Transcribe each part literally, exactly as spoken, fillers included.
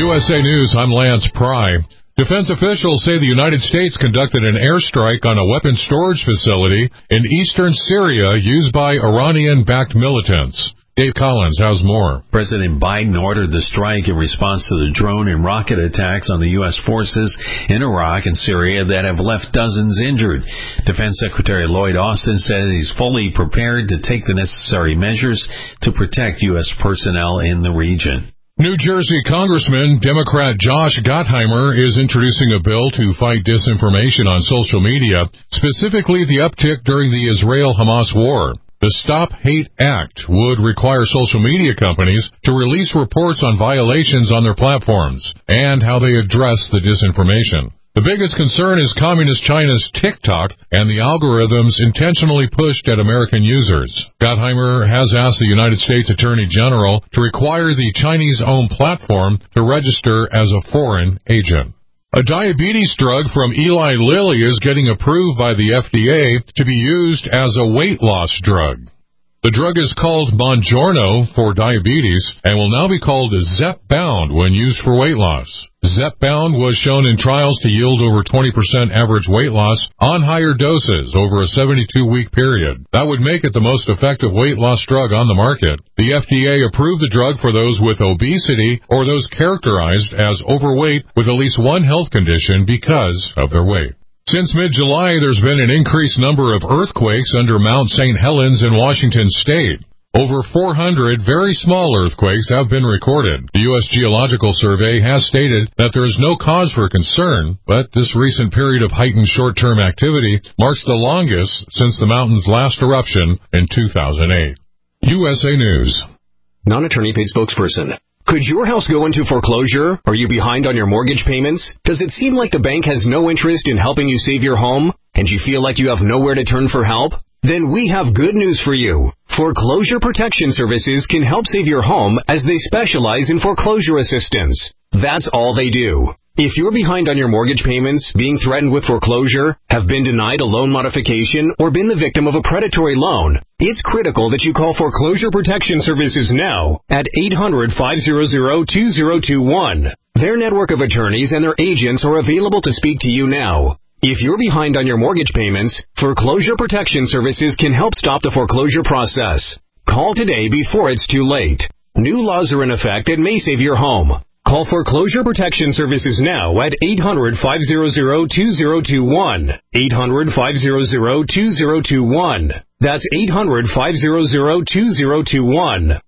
U S A News, I'm Lance Pry. Defense officials say the United States conducted an airstrike on a weapons storage facility in eastern Syria used by Iranian-backed militants. Dave Collins has more. President Biden ordered the strike in response to the drone and rocket attacks on the U S forces in Iraq and Syria that have left dozens injured. Defense Secretary Lloyd Austin says he's fully prepared to take the necessary measures to protect U S personnel in the region. New Jersey Congressman Democrat Josh Gottheimer is introducing a bill to fight disinformation on social media, specifically the uptick during the Israel-Hamas war. The Stop Hate Act would require social media companies to release reports on violations on their platforms and how they address the disinformation. The biggest concern is Communist China's TikTok and the algorithms intentionally pushed at American users. Gottheimer has asked the United States Attorney General to require the Chinese-owned platform to register as a foreign agent. A diabetes drug from Eli Lilly is getting approved by the F D A to be used as a weight loss drug. The drug is called Mounjaro for diabetes and will now be called Zepbound when used for weight loss. Zepbound was shown in trials to yield over twenty percent average weight loss on higher doses over a seventy-two week period. That would make it the most effective weight loss drug on the market. The F D A approved the drug for those with obesity or those characterized as overweight with at least one health condition because of their weight. Since mid-July, there's been an increased number of earthquakes under Mount Saint Helens in Washington State. Over four hundred very small earthquakes have been recorded. The U S Geological Survey has stated that there is no cause for concern, but this recent period of heightened short-term activity marks the longest since the mountain's last eruption in two thousand eight. U S A News. Non-attorney paid spokesperson. Could your house go into foreclosure? Are you behind on your mortgage payments? Does it seem like the bank has no interest in helping you save your home? And you feel like you have nowhere to turn for help? Then we have good news for you. Foreclosure Protection Services can help save your home as they specialize in foreclosure assistance. That's all they do. If you're behind on your mortgage payments, being threatened with foreclosure, have been denied a loan modification, or been the victim of a predatory loan, it's critical that you call Foreclosure Protection Services now at eight hundred, five hundred, two oh two one. Their network of attorneys and their agents are available to speak to you now. If you're behind on your mortgage payments, Foreclosure Protection Services can help stop the foreclosure process. Call today before it's too late. New laws are in effect that may save your home. Call Foreclosure Protection Services now at eight hundred, five hundred, two oh two one. eight hundred, five hundred, two oh two one. That's eight hundred, five hundred, two oh two one.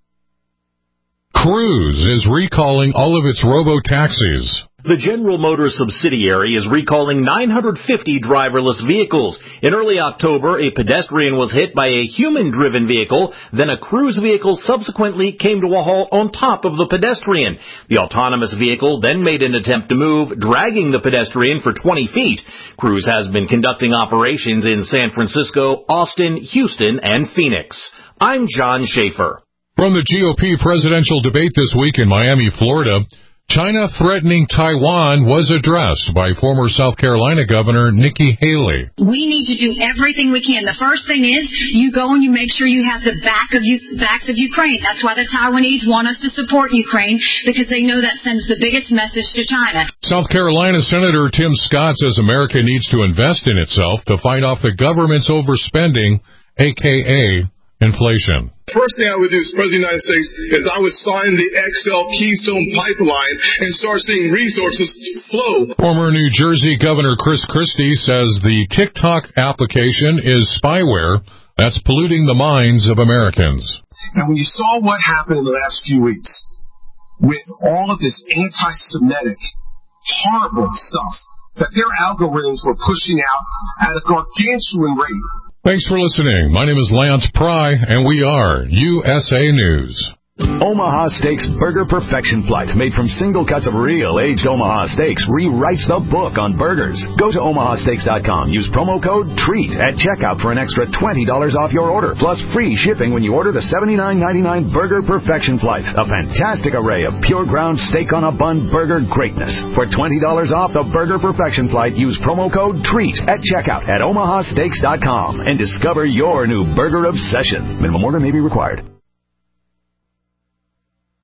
Cruise is recalling all of its robo-taxis. The General Motors subsidiary is recalling nine hundred fifty driverless vehicles. In early October, a pedestrian was hit by a human-driven vehicle. Then a Cruise vehicle subsequently came to a halt on top of the pedestrian. The autonomous vehicle then made an attempt to move, dragging the pedestrian for twenty feet. Cruise has been conducting operations in San Francisco, Austin, Houston, and Phoenix. I'm John Schaefer. From the G O P presidential debate this week in Miami, Florida, China threatening Taiwan was addressed by former South Carolina Governor Nikki Haley. We need to do everything we can. The first thing is you go and you make sure you have the back of you, backs of Ukraine. That's why the Taiwanese want us to support Ukraine, because they know that sends the biggest message to China. South Carolina Senator Tim Scott says America needs to invest in itself to fight off the government's overspending, a k a inflation. First thing I would do as President of the United States is I would sign the X L Keystone Pipeline and start seeing resources flow. Former New Jersey Governor Chris Christie says the TikTok application is spyware that's polluting the minds of Americans. And when you saw what happened in the last few weeks with all of this anti-Semitic, horrible stuff that their algorithms were pushing out at a gargantuan rate. Thanks for listening. My name is Lance Pry, and we are U S A News. Omaha Steaks Burger Perfection Flight, made from single cuts of real aged Omaha steaks, rewrites the book on burgers. Go to omaha steaks dot com. Use promo code TREAT at checkout for an extra twenty dollars off your order, plus free shipping when you order the seventy-nine ninety-nine Burger Perfection Flight, a fantastic array of pure ground steak on a bun burger greatness. For twenty dollars off the Burger Perfection Flight, use promo code TREAT at checkout at omaha steaks dot com and discover your new burger obsession. Minimum order may be required.